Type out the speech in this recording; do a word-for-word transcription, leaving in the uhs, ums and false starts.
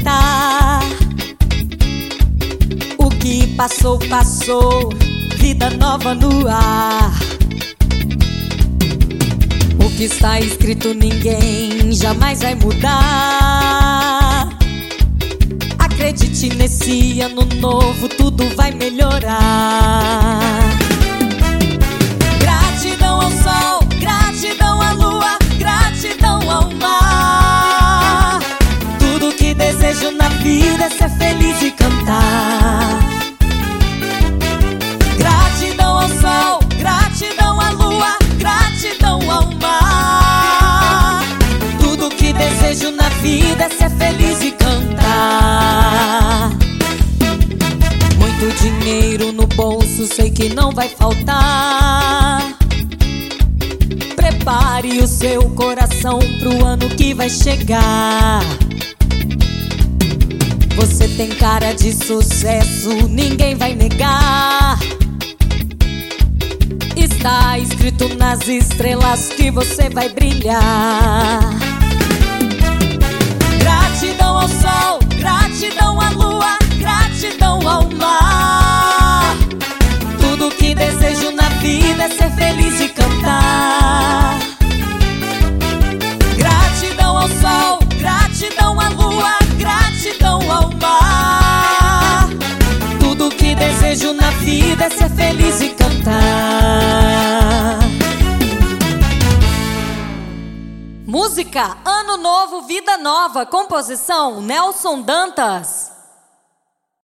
aceitar. O que passou, passou, vida nova no ar. O que está escrito ninguém jamais vai mudar. Acredite, nesse ano novo tudo vai melhorar. Gratidão ao sol, gratidão à lua, gratidão ao mar. Tudo que desejo na vida é ser feliz e cantar. Gratidão ao sol, gratidão à lua, gratidão ao mar. Tudo que desejo na vida é ser feliz e cantar. Muito dinheiro no bolso, sei que não vai faltar. Prepare o seu coração pro ano que vai chegar. Você tem cara de sucesso, ninguém vai negar. Está escrito nas estrelas que você vai brilhar. Gratidão ao sol, gratidão à lua, gratidão ao mar. Tudo que desejo na vida é ser feliz e cantar. Gratidão ao sol, gratidão à lua, gratidão ao mar. Tudo que desejo na vida é ser feliz e cantar. Música Ano Novo, Vida Nova. Composição Nelson Dantas.